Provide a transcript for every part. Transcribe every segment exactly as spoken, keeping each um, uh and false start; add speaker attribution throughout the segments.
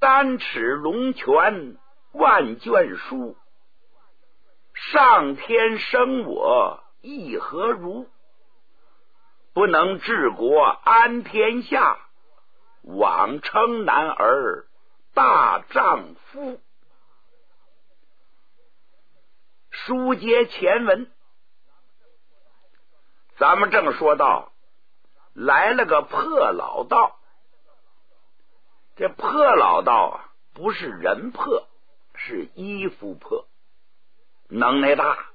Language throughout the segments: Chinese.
Speaker 1: 三尺龙泉万卷书，上天生我亦何如？不能治国安天下，枉称男儿大丈夫。书接前文，咱们正说到来了个破老道。这破老道啊，不是人破，是衣服破，能耐大。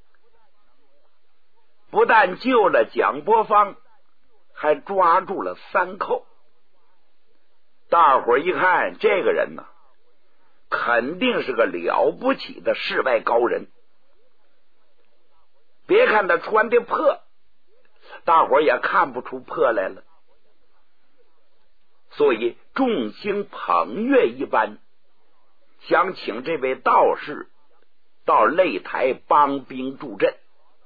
Speaker 1: 不但救了蒋伯方，还抓住了三寇。大伙儿一看，这个人呢，肯定是个了不起的世外高人。别看他穿的破，大伙儿也看不出破来了。所以众星捧月一般，想请这位道士到擂台帮兵助阵。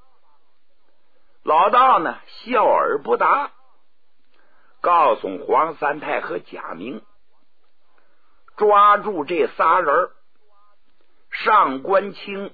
Speaker 1: 老道呢，笑而不答，告诉黄三太和贾明，抓住这仨人，上官清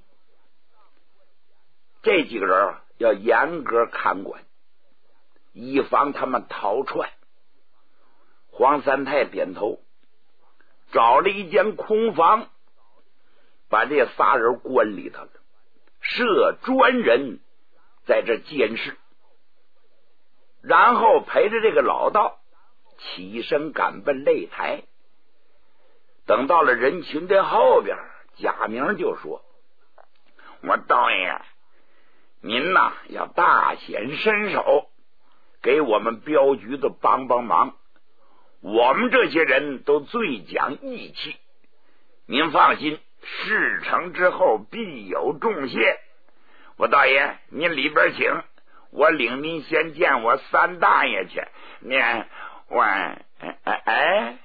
Speaker 1: 这几个人要严格看管，以防他们逃窜。黄三太点头，找了一间空房，把这仨人关里头了，设专人在这监视，然后陪着这个老道起身赶奔擂台。等到了人群的后边，贾明就说：“我道爷，您呐要大显身手，给我们镖局的帮帮忙。我们这些人都最讲义气，您放心，事成之后必有重谢。我大爷，您里边请，我领您先见我三大爷去。您我哎哎哎，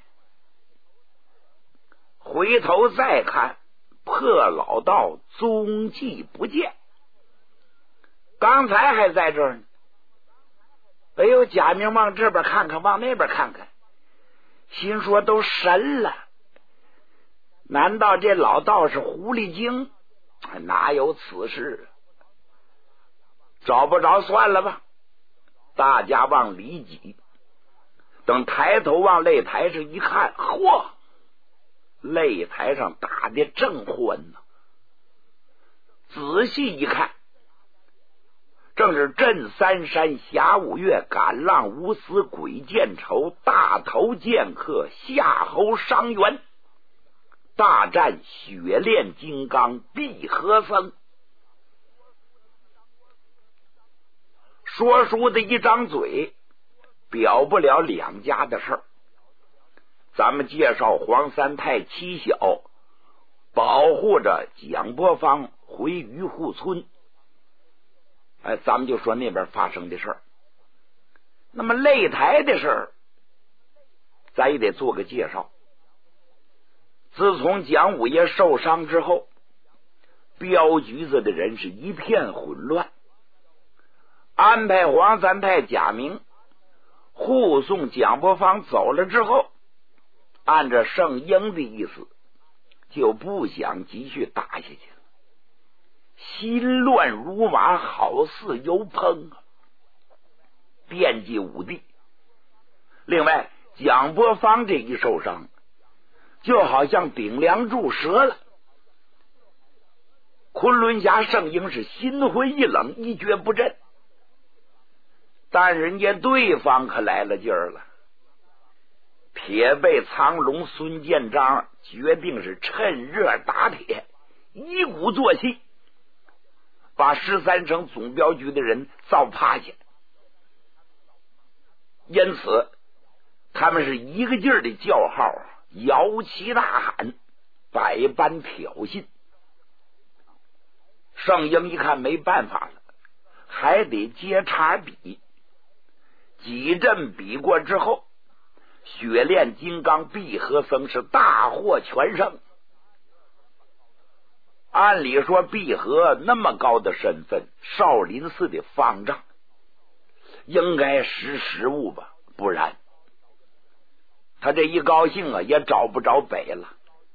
Speaker 1: 回头再看，破老道踪迹不见。刚才还在这儿呢。哎呦，贾明往这边看看，往那边看看，心说都神了，难道这老道是狐狸精？哪有此事？找不着算了吧。大家往里挤，等抬头往擂台上一看，嚯，擂台上打的正欢呢。仔细一看，正是镇三山侠五岳赶浪无私鬼见愁大头剑客夏侯伤员大战雪炼金刚碧和僧。说书的一张嘴表不了两家的事儿。咱们介绍黄三太妻小保护着蒋伯方回渔户村，哎，咱们就说那边发生的事儿。那么擂台的事儿，咱也得做个介绍。自从蒋五爷受伤之后，镖局子的人是一片混乱，安排黄三太、贾明护送蒋伯方走了之后，按照圣婴的意思，就不想继续打下去了，心乱如麻，好似油烹啊，惦记武帝。另外，蒋伯方这一受伤，就好像顶梁柱折了。昆仑侠圣婴是心灰意冷，一蹶不振。但人家对方可来了劲儿了，铁背苍龙孙建章决定是趁热打铁，一鼓作气把十三省总镖局的人造趴下。因此他们是一个劲儿的叫号，摇旗呐喊，百般挑衅。圣婴一看没办法了，还得接茬比。几阵比过之后，雪炼金刚碧和僧是大获全胜。按理说碧和那么高的身份，少林寺的方丈，应该识时务吧，不然他这一高兴啊，也找不着北了。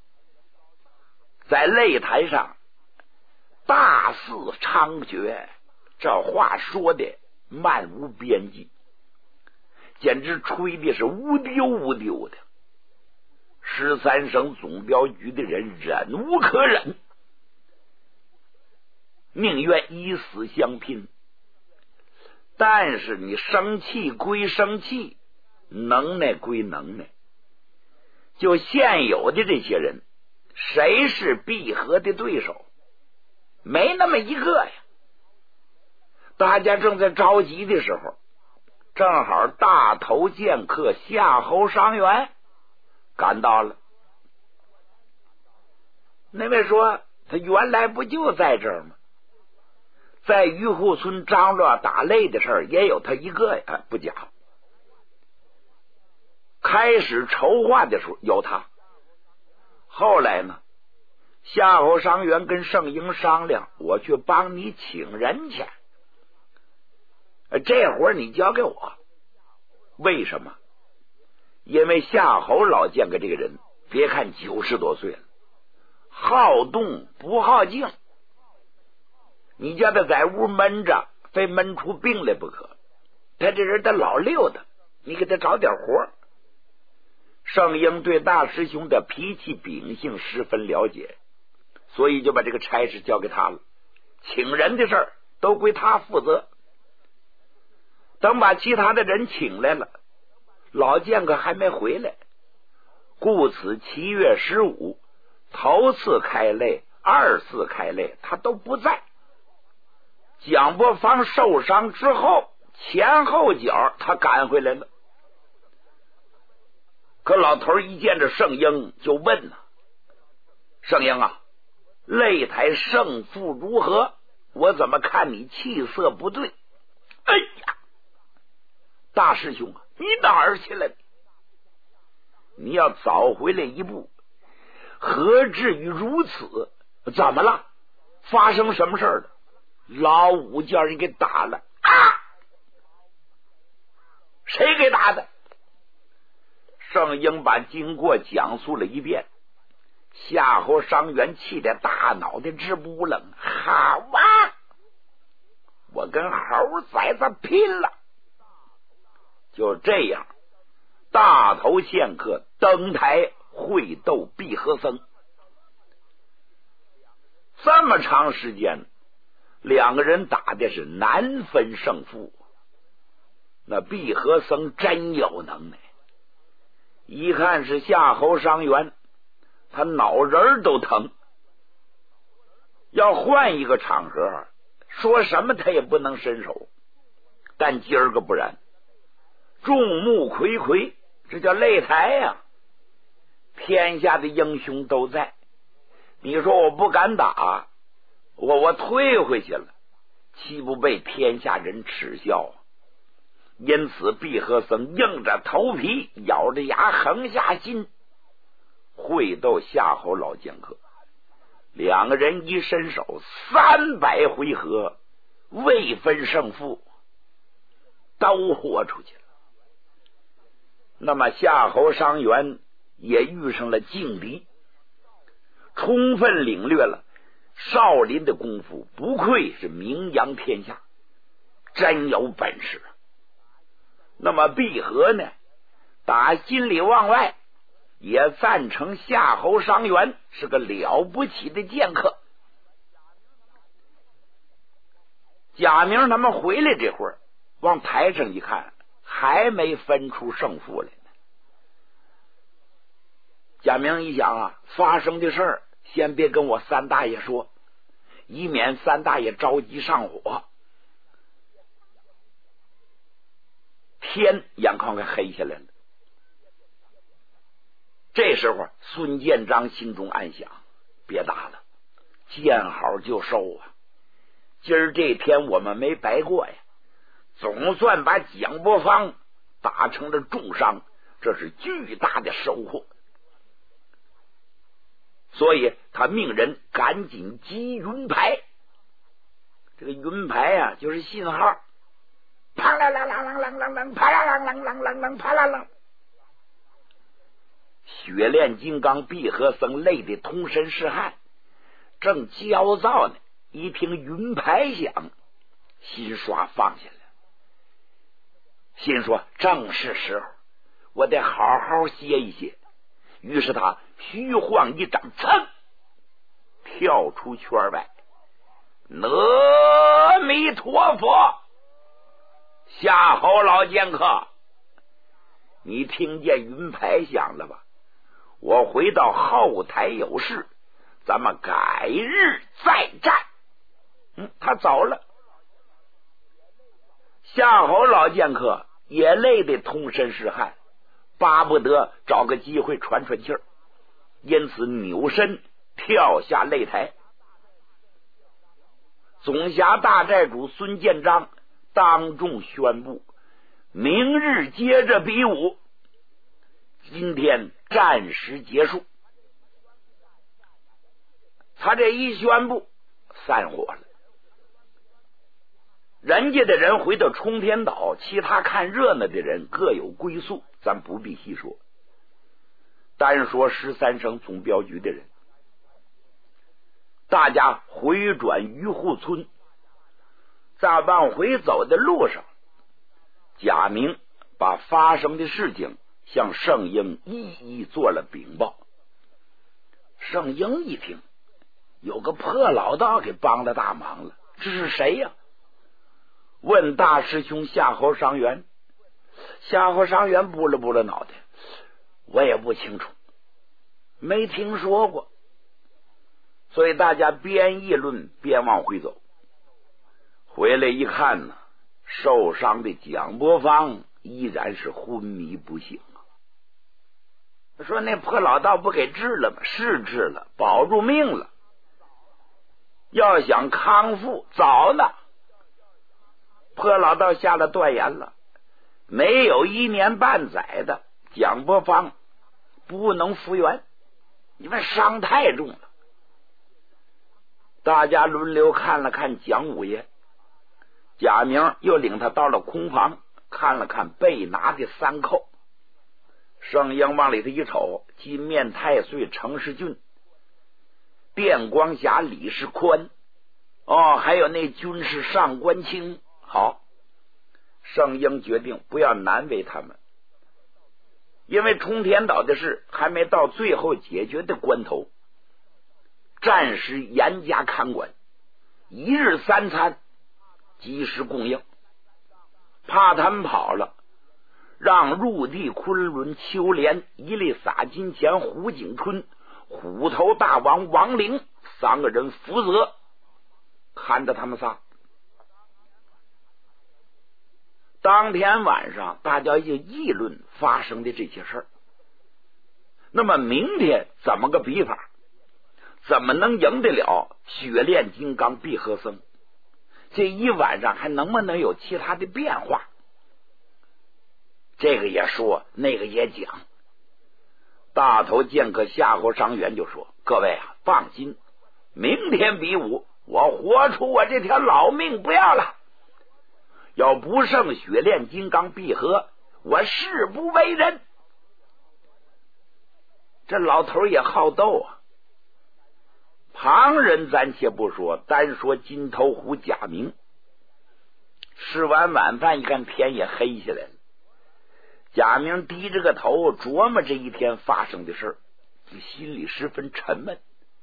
Speaker 1: 在擂台上大肆猖獗，这话说的漫无边际，简直吹的是无丢无丢的。十三省总镖局的人忍无可忍，宁愿以死相拼。但是你生气归生气，能耐归能耐，就现有的这些人，谁是闭合的对手？没那么一个呀。大家正在着急的时候，正好大头剑客夏侯伤员赶到了。那位说他原来不就在这儿吗？在渔户村张罗打擂的事儿也有他一个呀，不假。开始筹划的时候有他，后来呢，夏侯伤员跟盛英商量，我去帮你请人去，这活儿你交给我。为什么？因为夏侯老剑客这个人，别看九十多岁了，好动不好静，你叫他在屋闷着，非闷出病来不可。他这人他老溜达，你给他找点活。盛英对大师兄的脾气秉性十分了解，所以就把这个差事交给他了，请人的事儿都归他负责。等把其他的人请来了，老剑客还没回来，故此七月十五头次开擂，二次开擂他都不在。蒋伯方受伤之后，前后脚他赶回来了。可老头一见着盛英就问了：盛英啊，擂台胜负如何？我怎么看你气色不对？哎呀，大师兄啊，你哪儿去了？你要早回来一步，何至于如此？怎么了？发生什么事了？老五叫人给打了啊！谁给打的？盛英把经过讲述了一遍，夏侯伤员气得大脑袋直不愣。好啊，我跟猴崽子拼了！就这样，大头剑客登台会斗闭合僧。这么长时间，两个人打的是难分胜负。那闭合僧真有能耐，一看是夏侯伤员，他脑仁都疼。要换一个场合，说什么他也不能伸手，但今儿个不然，众目睽睽，这叫擂台呀、啊，天下的英雄都在。你说我不敢打，我我退回去了，岂不被天下人耻笑啊？因此闭合僧硬着头皮，咬着牙横下心，会斗夏侯老剑客。两个人一伸手，三百回合未分胜负，都豁出去了。那么夏侯伤员也遇上了劲敌，充分领略了少林的功夫，不愧是名扬天下，真有本事。那么闭合呢，打心里往外也赞成夏侯伤员是个了不起的剑客。贾明他们回来这会儿，往台上一看，还没分出胜负来呢。贾明一想啊，发生的事儿先别跟我三大爷说，以免三大爷着急上火。天眼看看黑下来了，这时候孙建章心中暗想，别打了，见好就收啊，今儿这天我们没白过呀，总算把蒋伯方打成了重伤，这是巨大的收获。所以他命人赶紧击云牌，这个云牌啊就是信号，啪啦啦啦啷啷啷啷，啪啦啷啷啷啷啷，啪啦啷。 血炼金刚碧和僧累得通身是汗，正焦躁呢，一听云牌响，心唰放下来，心说正是时候，我得好好歇一歇。于是他虚晃一掌，噌，跳出圈外。阿弥陀佛！夏侯老剑客，你听见云牌响了吧？我回到后台有事，咱们改日再战。嗯，他走了。夏侯老剑客也累得通身是汗，巴不得找个机会喘喘气儿，因此扭身跳下擂台。总辖大寨主孙建章当众宣布，明日接着比武，今天战时结束。他这一宣布，散伙了。人家的人回到冲天岛，其他看热闹的人各有归宿，咱不必细说。单说十三省总镖局的人，大家回转渔户村，在往回走的路上，贾明把发生的事情向圣婴一一做了禀报。圣婴一听，有个破老道给帮了大忙了，这是谁呀？问大师兄夏侯尚元。夏侯尚元拨了拨了脑袋，我也不清楚，没听说过。所以大家边议论边往回走。回来一看呢，受伤的蒋伯芳依然是昏迷不醒啊。说那破老道不给治了吗？是治了，保住命了。要想康复，早了。破老道下了断言了，没有一年半载的蒋伯芳不能复原，因为伤太重了。大家轮流看了看蒋五爷，贾明又领他到了空房，看了看被拿的三扣。圣婴往里头一瞅，金面太岁程世俊、电光侠李世宽，哦，还有那军师上官清。好，圣婴决定不要难为他们，因为冲天岛的事还没到最后解决的关头，暂时严加看管，一日三餐及时供应，怕他们跑了，让入地昆仑、秋莲、一粒撒金钱、胡景春、虎头大王王陵三个人负责看着他们仨。当天晚上大家就议论发生的这些事儿。那么明天怎么个比法？怎么能赢得了血炼金刚碧和僧？这一晚上还能不能有其他的变化？这个也说，那个也讲。大头剑客夏侯尚元就说：各位啊，放心，明天比武，我活出我这条老命不要了。要不胜血炼金刚碧和，我誓不为人。这老头也好斗啊。旁人暂且不说，单说金头虎贾明。吃完晚饭一看天也黑下来了，贾明低着个头琢磨这一天发生的事儿，心里十分沉闷。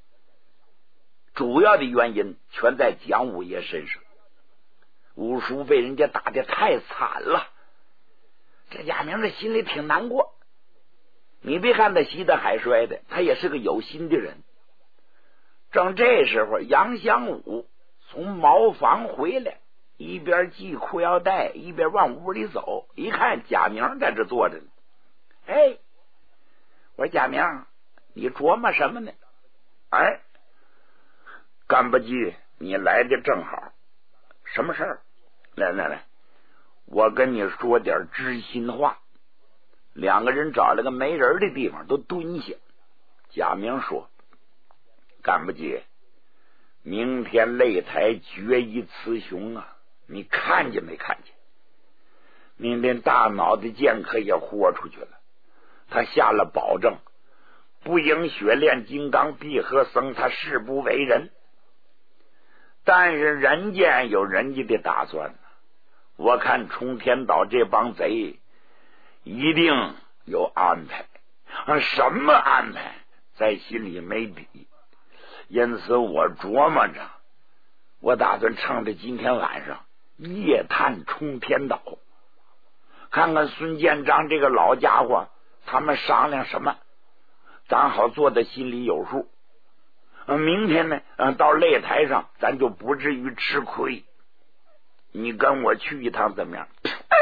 Speaker 1: 主要的原因全在蒋五爷身上。五叔被人家打得太惨了，这贾明这心里挺难过。你别看他西得海摔的，他也是个有心的人。正这时候，杨祥武从茅房回来，一边系裤腰带一边往屋里走，一看贾明在这坐着呢。哎，我说贾明，你琢磨什么呢？哎，干不济，你来的正好。什么事儿？来来来，我跟你说点知心话。两个人找了个没人的地方都蹲下。贾明说：干不济，明天擂台决一雌雄啊，你看见没看见？明天大脑的剑客也豁出去了，他下了保证， 不应血炼金刚碧和僧，他誓不为人。但是人家有人家的打算，我看冲天岛这帮贼一定有安排，什么安排在心里没底，因此我琢磨着，我打算趁着今天晚上夜探冲天岛，看看孙建章这个老家伙他们商量什么，咱好做的心里有数。明天呢，到擂台上咱就不至于吃亏。你跟我去一趟怎么样？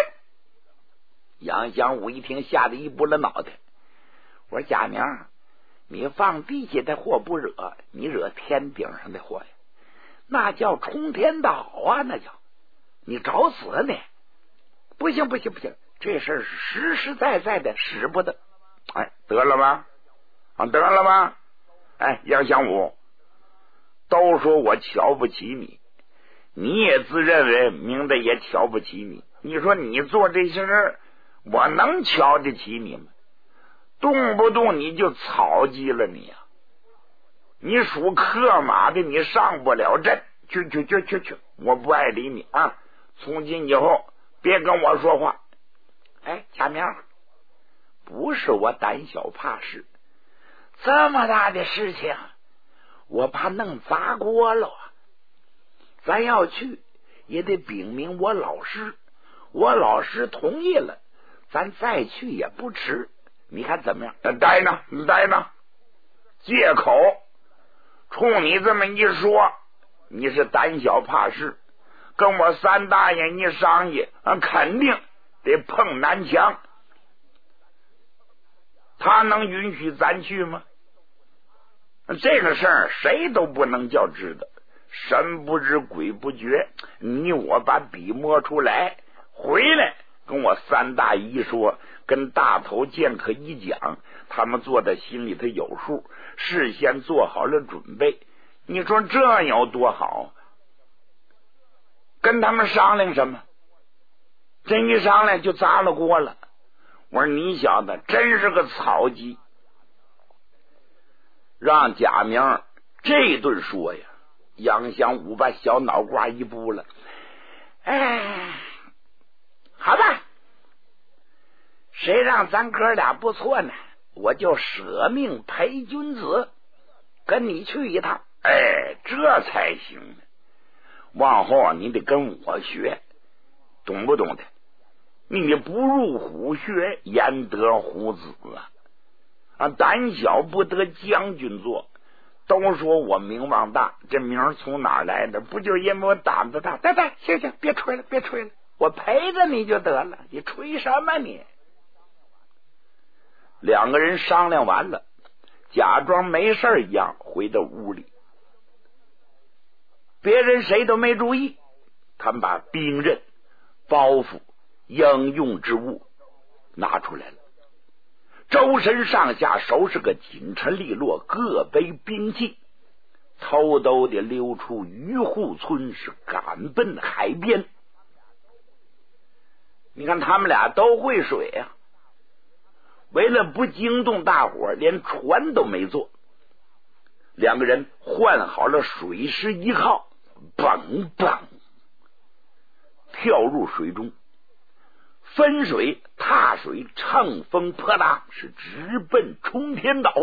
Speaker 1: 杨祥武一听，吓得一拨了脑袋。我说贾明，你放地下的祸不惹，你惹天顶上的祸呀，那叫冲天岛啊，那叫你找死呢！不行不行不行，这事儿是实实在在的，使不得。哎，得了吗？啊，得了吗？哎，杨祥武，都说我瞧不起你，你也自认为明的也瞧不起你。你说你做这些事，我能瞧得起你吗？动不动你就草鸡了你呀、啊！你属克马的，你上不了阵，去去去去去！我不爱理你啊！从今以后别跟我说话。哎，贾明，不是我胆小怕事，这么大的事情我怕弄砸锅了。咱要去也得禀明我老师，我老师同意了，咱再去也不迟。你看怎么样？待呢，待呢，借口。冲你这么一说，你是胆小怕事，跟我三大爷一商议，肯定得碰南墙。他能允许咱去吗？这个事儿谁都不能叫知道，神不知鬼不觉。你我把笔摸出来，回来跟我三大姨说，跟大头剑客一讲，他们做的心里头有数，事先做好了准备。你说这有多好？跟他们商量什么？这一商量就砸了锅了。我说你小子真是个草鸡！让贾明这顿说呀，杨祥武把小脑瓜一拨了。哎，好吧，谁让咱哥俩不错呢？我就舍命陪君子，跟你去一趟。哎，这才行呢。往后你得跟我学，懂不懂的？你不入虎穴，焉得虎子啊！啊，胆小不得将军做。都说我名望大，这名从哪儿来的？不就因为我胆子大？对对，行行，别吹了，别吹了，我陪着你就得了。你吹什么你？两个人商量完了，假装没事一样回到屋里。别人谁都没注意，他们把兵刃、包袱、应用之物拿出来了。周身上下收拾个紧陈利落，各背兵器，偷偷的溜出渔户村，是赶奔海边。你看他们俩都会水啊，为了不惊动大伙，连船都没坐。两个人换好了水师一号，蹦蹦跳入水中，分水踏水，乘风破浪，是直奔冲天岛。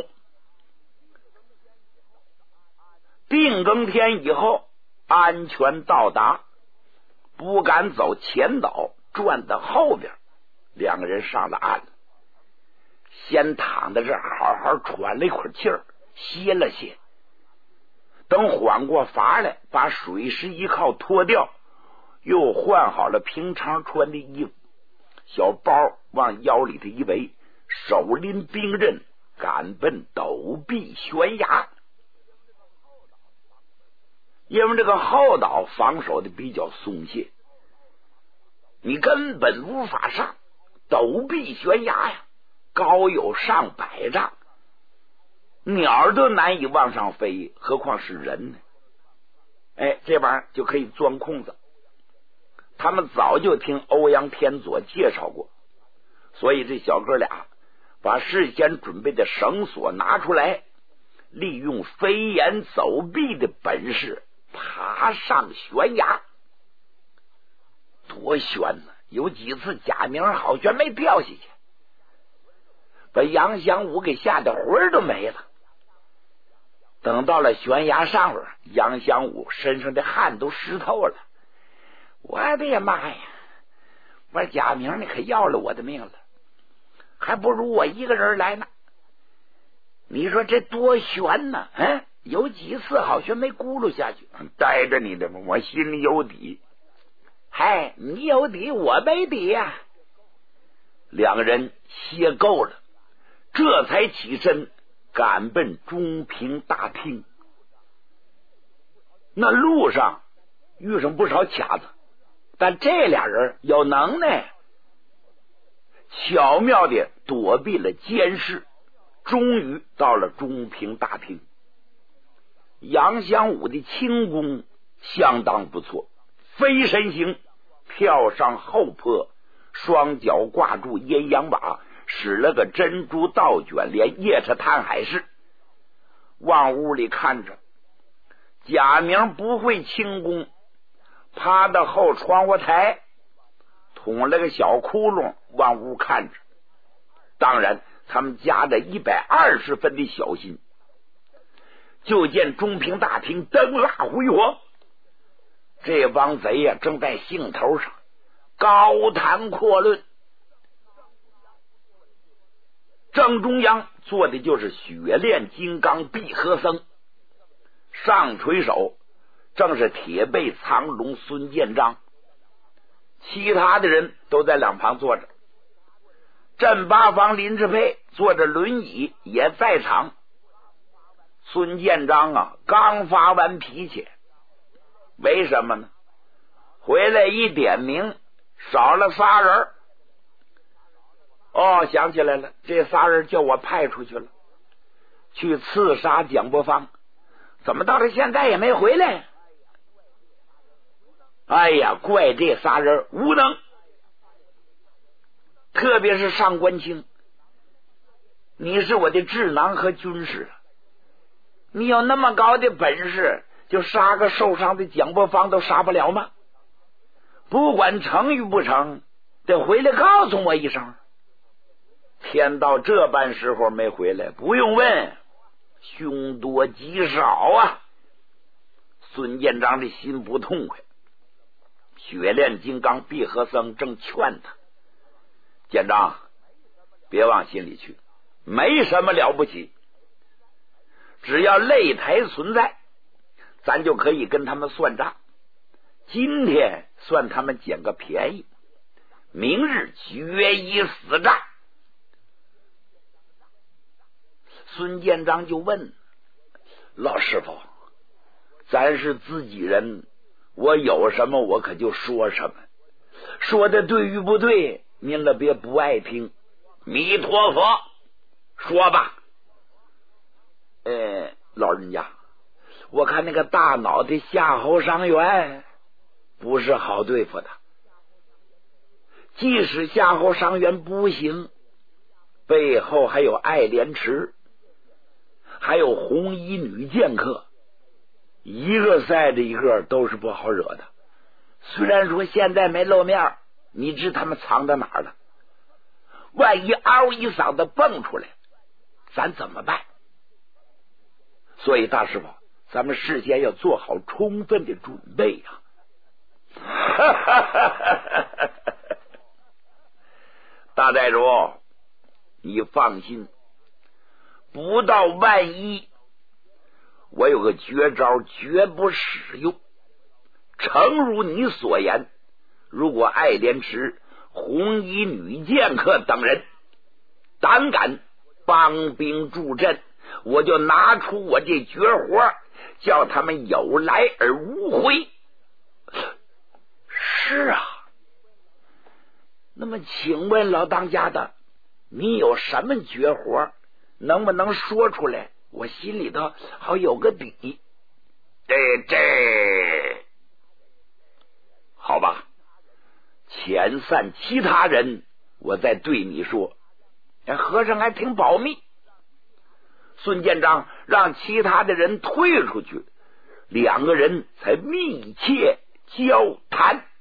Speaker 1: 定更天以后安全到达，不敢走前岛，转到后边。两个人上了岸，先躺在这儿好好喘了一会儿气儿，歇了歇。等缓过乏来，把水师一靠脱掉，又换好了平常穿的衣服，小包往腰里头一围，手拎兵刃，赶奔陡壁悬崖。因为这个后岛防守的比较松懈，你根本无法上。陡壁悬崖呀，高有上百丈，鸟都难以往上飞，何况是人呢？哎，这玩意儿就可以钻空子。他们早就听欧阳天佐介绍过，所以这小哥俩把事先准备的绳索拿出来，利用飞檐走壁的本事爬上悬崖。多悬呢！有几次贾明好悬没掉下去，把杨祥武给吓得魂儿都没了。等到了悬崖上边，杨祥武身上的汗都湿透了。我的妈呀！我说贾明，你可要了我的命了，还不如我一个人来呢。你说这多悬呢？嗯，有几次好悬没咕噜下去。带着你的嘛，我心里有底。嗨，你有底，我没底呀、啊。两个人歇够了，这才起身赶奔中平大厅。那路上遇上不少卡子，但这俩人有能耐，巧妙的躲避了监视，终于到了中平大厅。杨祥武的轻功相当不错，飞身行，跳上后坡，双脚挂住阴阳把，使了个珍珠倒卷连夜叉探海式，往屋里看着。贾明不会轻功，趴到后窗户台，捅了个小窟窿，往屋看着。当然他们加着一百二十分的小心。就见中平大厅灯蜡辉煌，这帮贼呀、啊、正在兴头上高谈阔论。正中央坐的就是雪炼金刚碧和僧，上垂手正是铁背苍龙孙建章，其他的人都在两旁坐着。正八方林志佩坐着轮椅也在场。孙建章啊，刚发完脾气，为什么呢？回来一点名，少了仨人。哦，想起来了，这仨人叫我派出去了，去刺杀蒋伯芳，怎么到了现在也没回来？哎呀，怪这仨人无能，特别是上官清，你是我的智囊和军师，你有那么高的本事，就杀个受伤的蒋伯芳都杀不了吗？不管成与不成，得回来告诉我一声。天到这般时候没回来，不用问，凶多吉少啊！孙建章的心不痛快。雪炼金刚碧和僧正劝他：建章，别往心里去，没什么了不起，只要擂台存在，咱就可以跟他们算账。今天算他们捡个便宜，明日决一死战。孙建章就问：老师傅，咱是自己人，我有什么我可就说什么，说的对与不对您了别不爱听。弥陀佛，说吧。呃，老人家，我看那个大脑袋夏侯伤员不是好对付的，即使夏侯伤员不行，背后还有爱莲池，还有红衣女剑客，一个赛着一个，都是不好惹的。虽然说现在没露面，你知他们藏到哪儿了？万一嗷一嗓子蹦出来，咱怎么办？所以大师傅，咱们事先要做好充分的准备啊！大寨主，你放心，不到万一，我有个绝招绝不使用。诚如你所言，如果爱莲池、红衣女剑客等人胆敢帮兵助阵，我就拿出我这绝活，叫他们有来而无回。是啊，那么请问老当家的，你有什么绝活？能不能说出来？我心里头好有个底。这这好吧，遣散其他人，我再对你说。 和尚还挺保密。孙建章让其他的人退出去，两个人才密切交谈。